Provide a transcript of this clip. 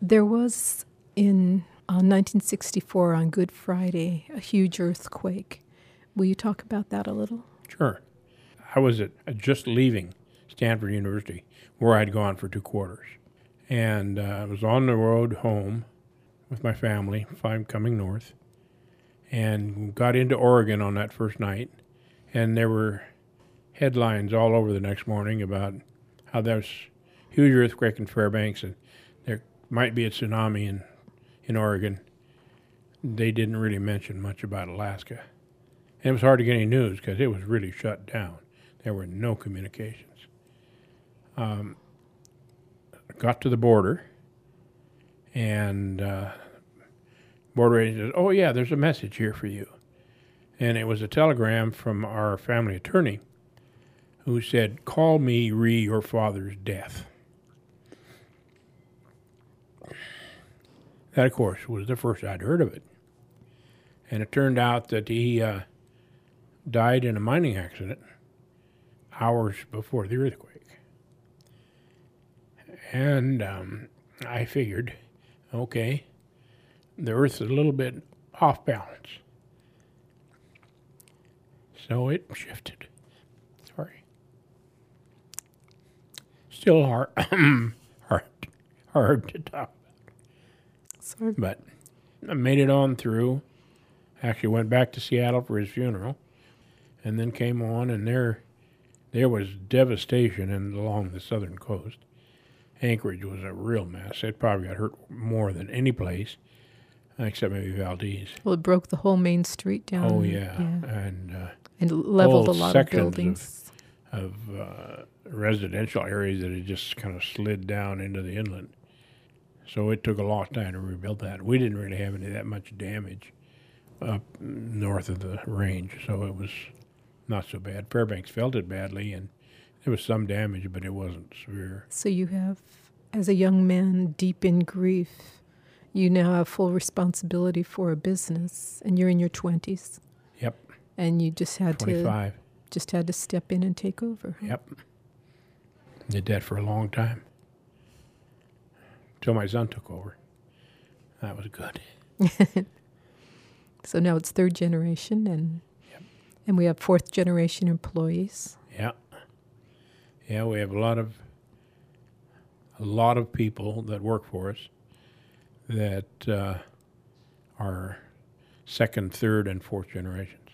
There was in 1964 on Good Friday a huge earthquake. Will you talk about that a little? Sure. I was just leaving Stanford University, where I'd gone for 2 quarters. And I was on the road home with my family, coming north, and got into Oregon on that first night. And there were headlines all over the next morning about how there's a huge earthquake in Fairbanks and there might be a tsunami in Oregon. They didn't really mention much about Alaska. And it was hard to get any news because it was really shut down. There were no communications. Got to the border, and border agent said, "Oh yeah, there's a message here for you." And it was a telegram from our family attorney who said, "Call me re your father's death." That, of course, was the first I'd heard of it. And it turned out that he died in a mining accident hours before the earthquake. And I figured, okay, the Earth's a little bit off balance. So it shifted. Sorry. Still hard to talk about. Sorry. But I made it on through. Actually went back to Seattle for his funeral, and then came on, and there was devastation along the southern coast. Anchorage was a real mess. It probably got hurt more than any place, except maybe Valdez. Well, it broke the whole main street down. Oh, yeah. And leveled a whole lot of sections buildings. of residential areas that had just kind of slid down into the inland. So it took a long time to rebuild that. We didn't really have that much damage up north of the range, so it was not so bad. Fairbanks felt it badly, and there was some damage, but it wasn't severe. So you have, as a young man deep in grief, you now have full responsibility for a business, and you're in your 20s. Yep. And you just had 25. to step in and take over. Huh? Yep. Did that for a long time. Until my son took over. That was good. So now it's third generation, and we have fourth generation employees. Yeah. Yeah, we have a lot of people that work for us that are second, third, and fourth generation.